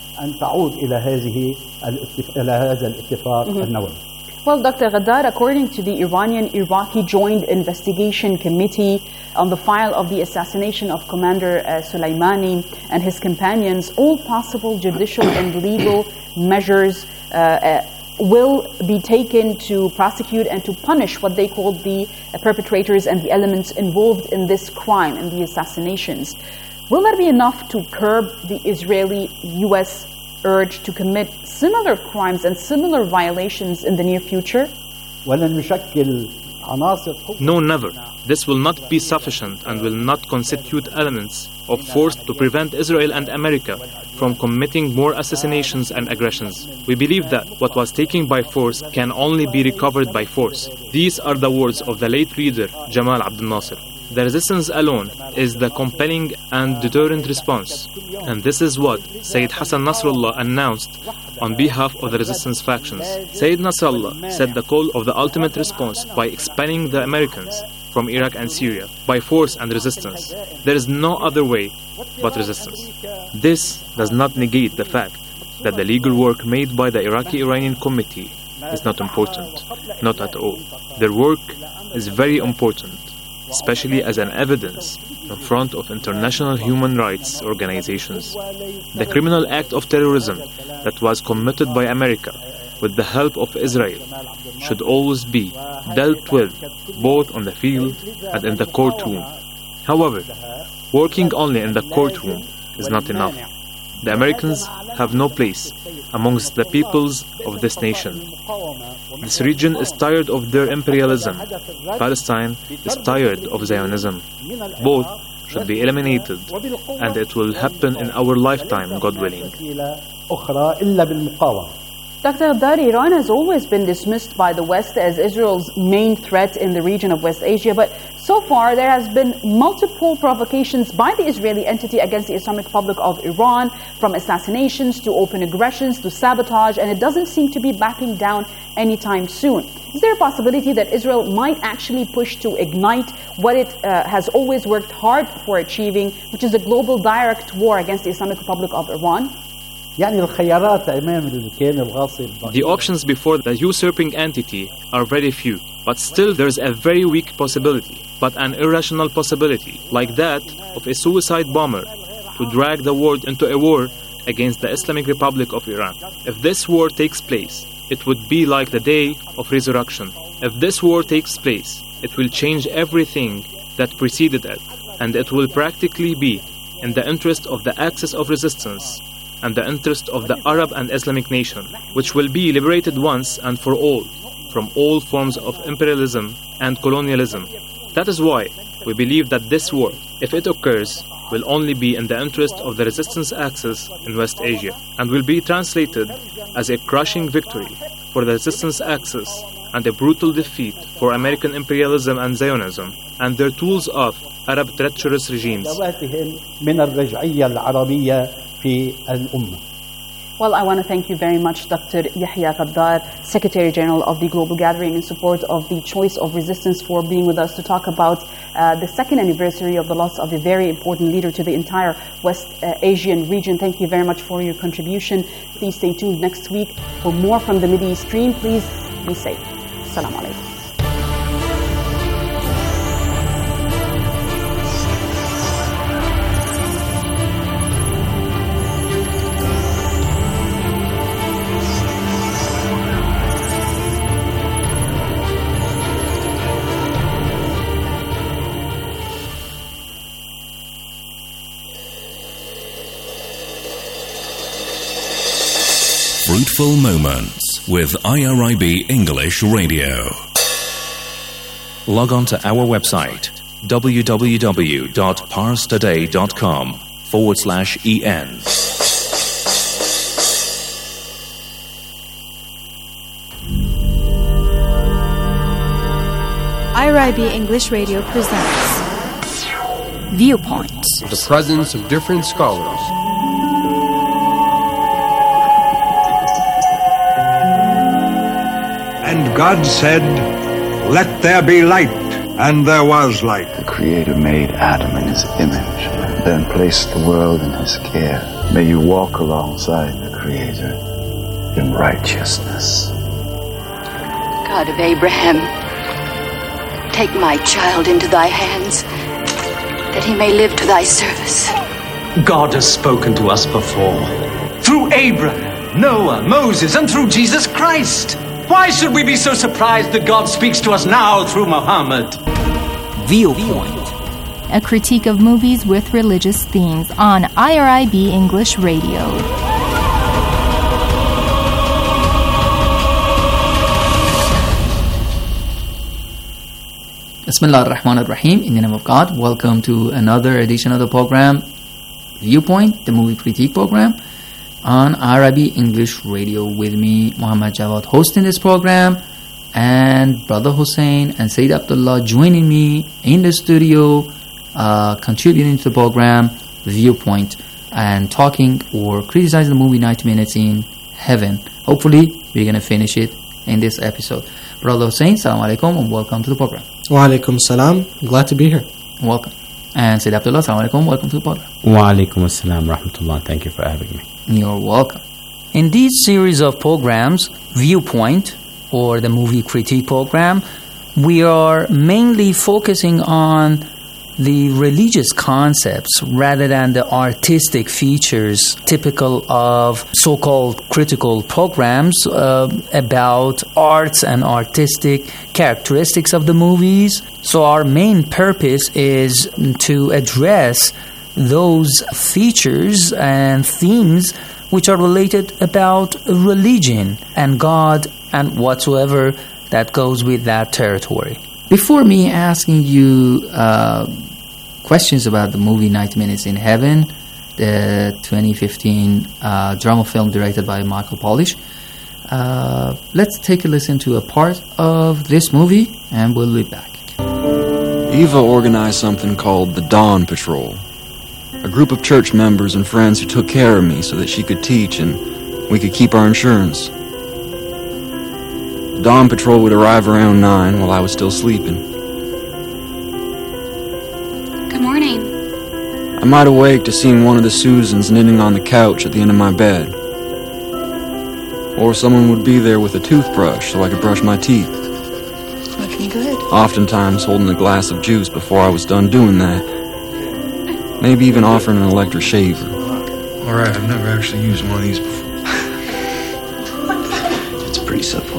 Well, Dr. Ghaddar, according to the Iranian-Iraqi Joint Investigation Committee on the file of the assassination of Commander Soleimani and his companions, all possible judicial and legal measures will be taken to prosecute and to punish what they call the perpetrators and the elements involved in this crime and the assassinations. Will that be enough to curb the Israeli-US urge to commit similar crimes and similar violations in the near future? No, never. This will not be sufficient and will not constitute elements of force to prevent Israel and America from committing more assassinations and aggressions. We believe that what was taken by force can only be recovered by force. These are the words of the late leader Jamal Abdel Nasser. The resistance alone is the compelling and deterrent response. And this is what Sayyid Hassan Nasrallah announced on behalf of the resistance factions. Sayyid Nasrallah set the call of the ultimate response by expelling the Americans from Iraq and Syria by force and resistance. There is no other way but resistance. This does not negate the fact that the legal work made by the Iraqi-Iranian Committee is not important. Not at all. Their work is very important, especially as an evidence in front of international human rights organizations. The criminal act of terrorism that was committed by America with the help of Israel should always be dealt with both on the field and in the courtroom. However, working only in the courtroom is not enough. The Americans have no place amongst the peoples of this nation. This region is tired of their imperialism. Palestine is tired of Zionism. Both should be eliminated, and it will happen in our lifetime, God willing. Dr. Ghaddar, Iran has always been dismissed by the West as Israel's main threat in the region of West Asia, but so far there has been multiple provocations by the Israeli entity against the Islamic Republic of Iran, from assassinations to open aggressions to sabotage, and it doesn't seem to be backing down anytime soon. Is there a possibility that Israel might actually push to ignite what it has always worked hard for achieving, which is a global direct war against the Islamic Republic of Iran? The options before the usurping entity are very few, but still there's a very weak possibility, but an irrational possibility, like that of a suicide bomber to drag the world into a war against the Islamic Republic of Iran. If this war takes place, it would be like the day of resurrection. If this war takes place, it will change everything that preceded it, and it will practically be in the interest of the axis of resistance and the interest of the Arab and Islamic nation, which will be liberated once and for all from all forms of imperialism and colonialism. That is why we believe that this war, if it occurs, will only be in the interest of the resistance axis in West Asia, and will be translated as a crushing victory for the resistance axis and a brutal defeat for American imperialism and Zionism and their tools of Arab treacherous regimes. Well, I want to thank you very much, Dr. Yahya Ghaddar, Secretary General of the Global Gathering, in support of the choice of resistance, for being with us to talk about the second anniversary of the loss of a very important leader to the entire West Asian region. Thank you very much for your contribution. Please stay tuned next week for more from the Mideast stream. Please be safe. Assalamu alaikum. Fruitful Moments with IRIB English Radio. Log on to our website www.parstoday.com/en. IRIB English Radio presents Viewpoints. The presence of different scholars. And God said, "Let there be light," and there was light. The Creator made Adam in his image, then placed the world in his care. May you walk alongside the Creator in righteousness. God of Abraham, take my child into thy hands, that he may live to thy service. God has spoken to us before, through Abraham, Noah, Moses, and through Jesus Christ. Why should we be so surprised that God speaks to us now through Muhammad? Viewpoint, a critique of movies with religious themes on IRIB English Radio. Bismillah ar-Rahman ar-Rahim. In the name of God, welcome to another edition of the program Viewpoint, the movie critique program on IRIB English Radio. With me, Muhammad Jawad, hosting this program, and Brother Hussein and Sayyid Abdullah joining me in the studio, contributing to the program Viewpoint and talking or criticizing the movie 90 Minutes in Heaven. Hopefully, we're going to finish it in this episode. Brother Hussein, Assalamu alaikum and welcome to the program. Wa alaikum salam. Glad to be here. Welcome. And Sayyid Abdullah, Assalamu alaikum, welcome to the program. Wa alaikum assalam rahmatullah. Thank you for having me. You're welcome. In these series of programs, Viewpoint, or the movie critique program, we are mainly focusing on the religious concepts rather than the artistic features typical of so-called critical programs about arts and artistic characteristics of the movies. So our main purpose is to address those features and themes which are related about religion and God and whatsoever that goes with that territory. Before me asking you questions about the movie 90 Minutes in Heaven, the 2015 drama film directed by Michael Polish, let's take a listen to a part of this movie and we'll be back. Eva organized something called the Dawn Patrol, a group of church members and friends who took care of me so that she could teach and we could keep our insurance. The Dawn Patrol would arrive around 9 while I was still sleeping. Good morning. I might awake to seeing one of the Susans knitting on the couch at the end of my bed. Or someone would be there with a toothbrush so I could brush my teeth. Looking good. Oftentimes holding a glass of juice before I was done doing that. Maybe even offering an electric shaver. Alright, I've never actually used one of these before. It's pretty simple.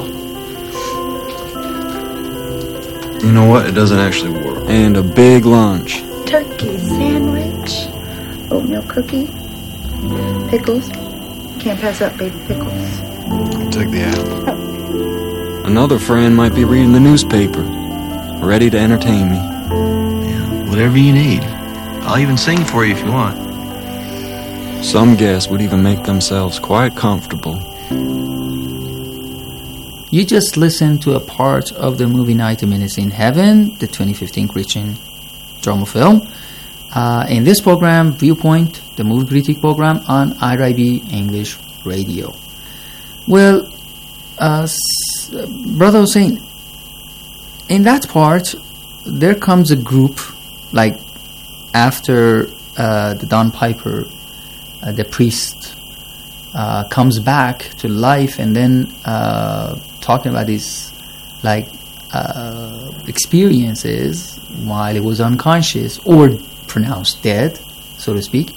You know what? It doesn't actually work. And a big lunch. Turkey sandwich, oatmeal cookie, pickles. Can't pass up baby pickles. I'll take the apple. Another friend might be reading the newspaper, ready to entertain me. Yeah, whatever you need. I'll even sing for you if you want. Some guests would even make themselves quite comfortable. You just listened to a part of the movie 90 Minutes in Heaven, the 2015 Christian drama film. In this program, Viewpoint, the movie critique program on IRIB English Radio. Well, Brother Hussein, in that part, there comes a group, like after the Don Piper, the priest, comes back to life and then talking about his experiences while he was unconscious or pronounced dead, so to speak.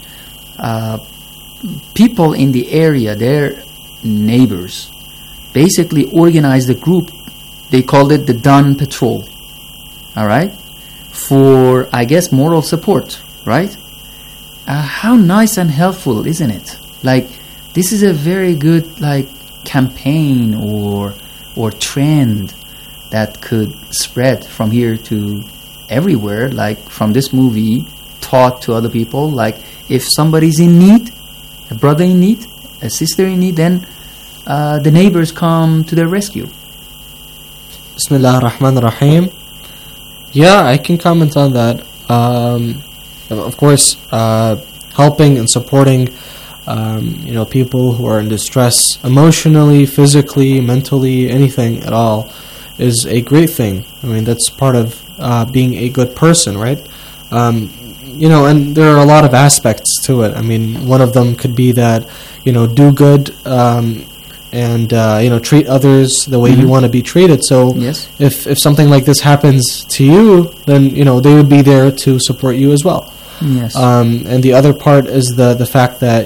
People in the area, their neighbors, basically organized a group. They called it the Dawn Patrol. All right, for I guess moral support, right? How nice and helpful, isn't it? Like, this is a very good campaign or trend that could spread from here to everywhere. Like from this movie, talk to other people. Like if somebody's in need, a brother in need, a sister in need, then the neighbors come to their rescue. Bismillah ar-Rahman ar-Rahim. Yeah, I can comment on that. Of course, helping and supporting people who are in distress emotionally, physically, mentally, anything at all is a great thing. I mean, that's part of being a good person, right? And there are a lot of aspects to it. I mean, one of them could be that, do good and treat others the way you want to be treated. So yes. if something like this happens to you, then, they would be there to support you as well. Yes. And the other part is the fact that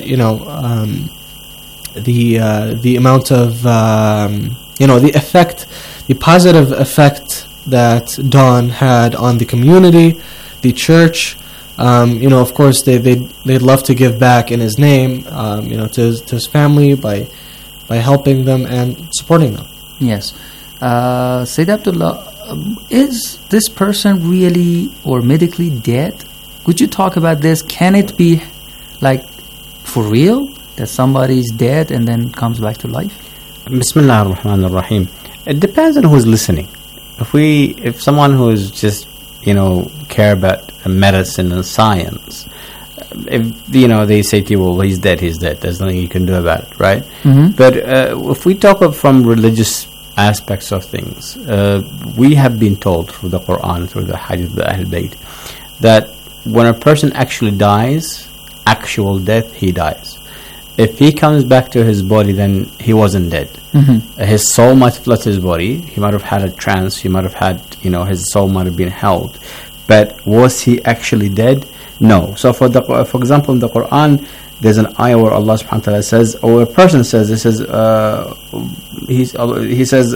the amount of the effect, the positive effect that Dawn had on the community, the church. Of course, they'd love to give back in his name, to his family by helping them and supporting them. Yes. Sayyid Abdullah, is this person really or medically dead? Could you talk about this? Can it be like for real that somebody is dead and then comes back to life? Bismillah ar-Rahman ar-Rahim. It depends on who's listening. If someone who is just, care about medicine and science, if, they say to you, well, he's dead, there's nothing you can do about it, right? Mm-hmm. But if we talk from religious aspects of things, we have been told through the Quran, through the Hadith of the Ahl Bayt, that when a person actually dies, actual death, he dies. If he comes back to his body, then he wasn't dead. Mm-hmm. His soul might have left his body. He might have had a trance. He might have had, his soul might have been held. But was he actually dead? No. So for example, in the Quran, there's an ayah where Allah subhanahu wa ta'ala says, or a person says, he says,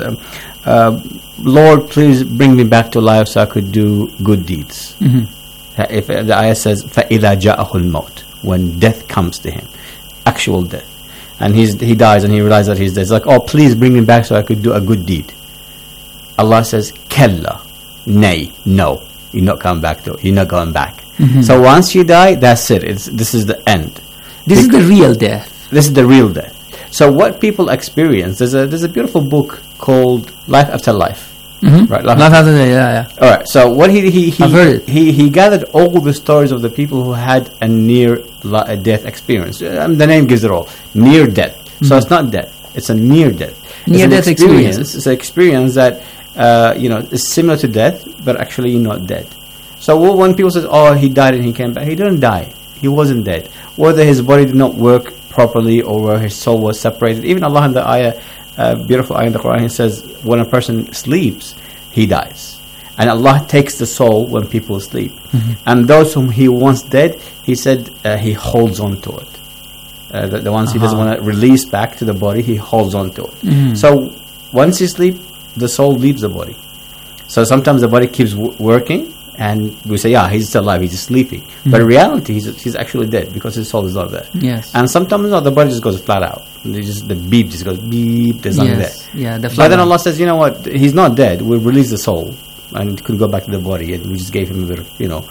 Lord, please bring me back to life so I could do good deeds. Mm-hmm. If the ayah says, فَإِذَا جَاءَهُ الْمَوْتِ, when death comes to him, actual death, and he dies and he realizes that he's dead. It's like, oh, please bring me back so I could do a good deed. Allah says, Kalla, nay, no, you're not coming back though. You're not going back. Mm-hmm. So once you die, that's it. This is the end. This is the real death. This is the real death. So what people experience, there's a beautiful book called Life After Life. Mm-hmm. Right, Life After Death, yeah. All right. So what I've heard it. He gathered all the stories of the people who had a near death experience. The name gives it all. Near death. Mm-hmm. So it's not death. It's a near death. Near death experience. It's an experience that is similar to death, but actually you're not dead. So when people say, "Oh, he died and he came back," he didn't die. He wasn't dead. Whether his body did not work properly or where his soul was separated. Even Allah in the ayah. Beautiful ayah in the Quran, he says when a person sleeps, he dies, and Allah takes the soul when people sleep. Mm-hmm. And those whom He wants dead, He said He holds on to it. The ones He doesn't want to release back to the body, He holds on to it. Mm-hmm. So once you sleep, the soul leaves the body. So sometimes the body keeps working, and we say, yeah, he's still alive, he's just sleeping. Mm-hmm. But in reality, he's actually dead because his soul is not there. Yes. And sometimes the body just goes flat out. The beep just goes beep. There's nothing there. Yeah. But then Allah says, you know what? He's not dead. We'll release the soul, and it could go back to the body. And we just gave him a bit of,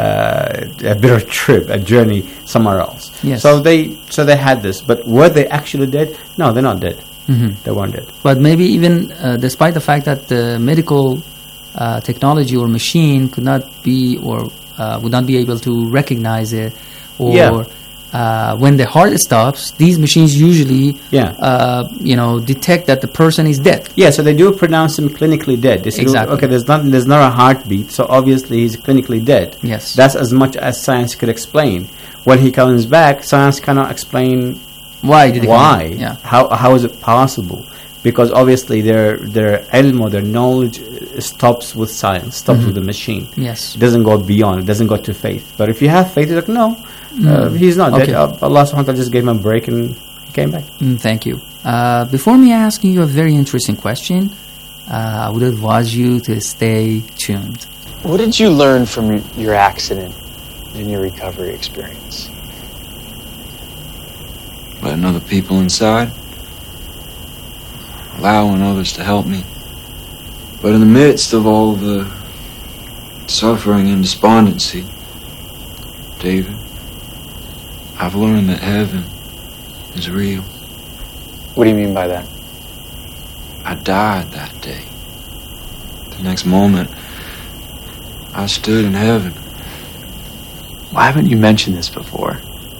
a bit of trip, a journey somewhere else. Yes. So they had this. But were they actually dead? No, they're not dead. Mm-hmm. They weren't dead. But maybe even despite the fact that the medical technology or machine could not be or would not be able to recognize it, or when the heart stops, these machines usually detect that the person is dead. Yeah, so they do pronounce him clinically dead. They say, exactly. Okay, there's not a heartbeat, so obviously he's clinically dead. Yes. That's as much as science could explain. When he comes back, science cannot explain why. Yeah. How is it possible? Because obviously their ilm or their knowledge stops with science, stops with the machine. Yes. It doesn't go beyond, it doesn't go to faith. But if you have faith, it's like, no, he's not dead. Allah subhanahu wa ta'ala just gave him a break and he came back. Thank you. Before me asking you a very interesting question, I would advise you to stay tuned. What did you learn from your accident and your recovery experience? Letting other people inside. Allowing others to help me. But in the midst of all the suffering and despondency, David, I've learned that heaven is real. What do you mean by that? I died that day. The next moment, I stood in heaven. Why haven't you mentioned this before?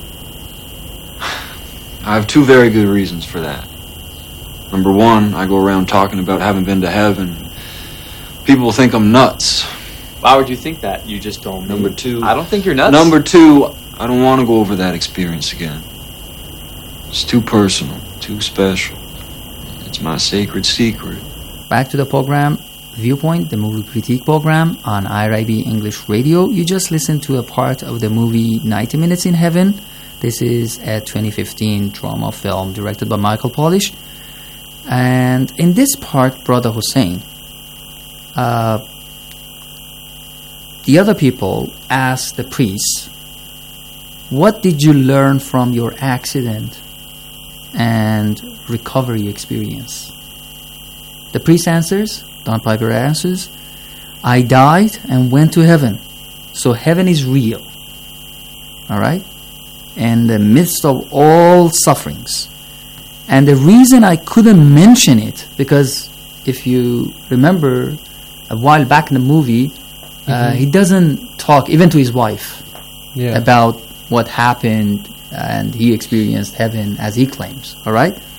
I have two very good reasons for that. Number one, I go around talking about having been to heaven. People think I'm nuts. Why would you think that? You just don't. Number two, I don't think you're nuts. Number two, I don't want to go over that experience again. It's too personal, too special. It's my sacred secret. Back to the program, Viewpoint, the movie critique program on IRIB English Radio. You just listened to a part of the movie 90 Minutes in Heaven. This is a 2015 drama film directed by Michael Polish. And in this part, Brother Hussein, the other people asked the priest, what did you learn from your accident and recovery experience? The priest answers, Don Piper answers, I died and went to heaven. So heaven is real. All right? In the midst of all sufferings. And the reason I couldn't mention it, because if you remember a while back in the movie, he doesn't talk even to his wife about what happened and he experienced heaven as he claims. All right?